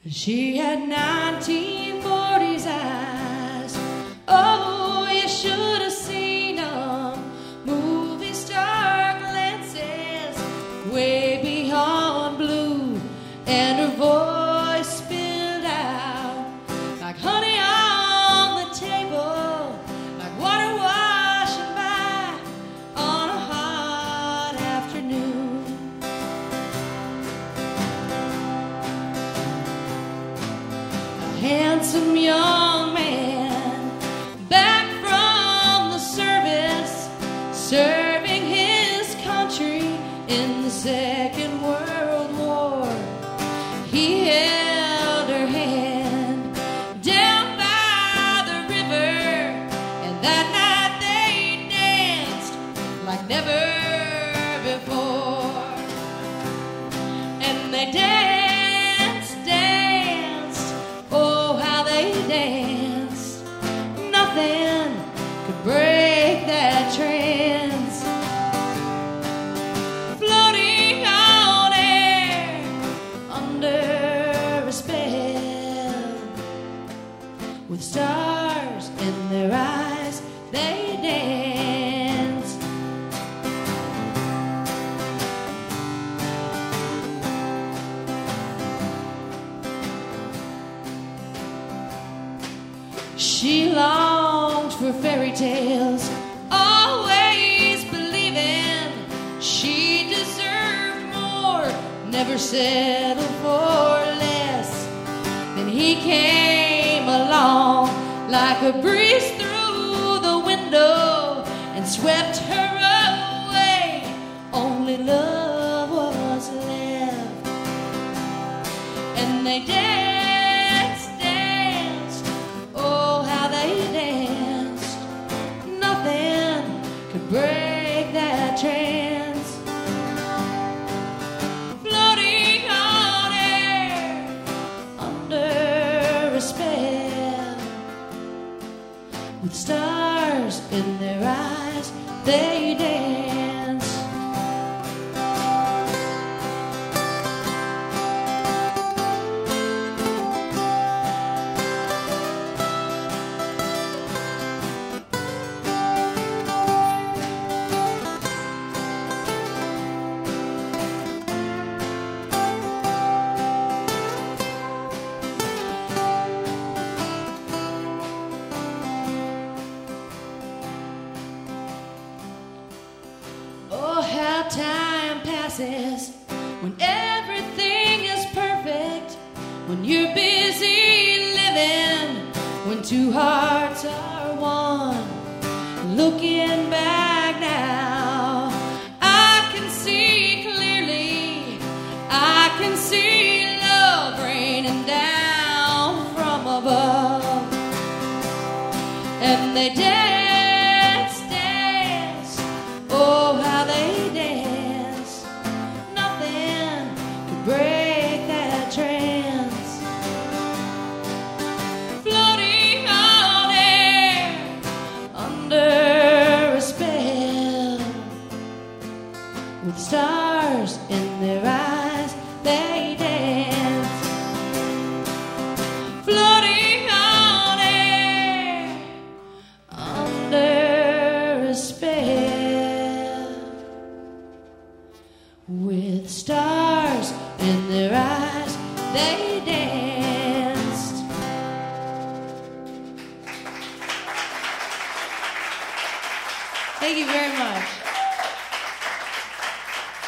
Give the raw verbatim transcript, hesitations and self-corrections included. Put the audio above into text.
She had nineteen forties eyes. Oh, you should have seen them. Movie star glances way beyond blue, and her voice spilled out like honey on the table, like water washing by on a hot afternoon. Handsome young man, back from the service, serving his country in the Second World War. He held her hand down by the river, and that night they danced like never before. And they danced danced, nothing could break that trance. Floating on air under a spell, with stars in their eyes, they danced. She longed for fairy tales, always believing she deserved more, never settled for less. Then he came along like a breeze through the window and swept her away. Only love was left, and they danced. Break that trance. Floating on air under a spell, with stars in their eyes, they dance. How time passes when everything is perfect, when you're busy living, when two hearts are one. Looking back now, I can see clearly, I can see love raining down from above. And they dance, dance, oh how they dance. Nothing could break that trance. Floating on air under a spell, with stars in their eyes, they dance. Floating on air under a spell, with stars in their eyes, they danced. Thank you very much.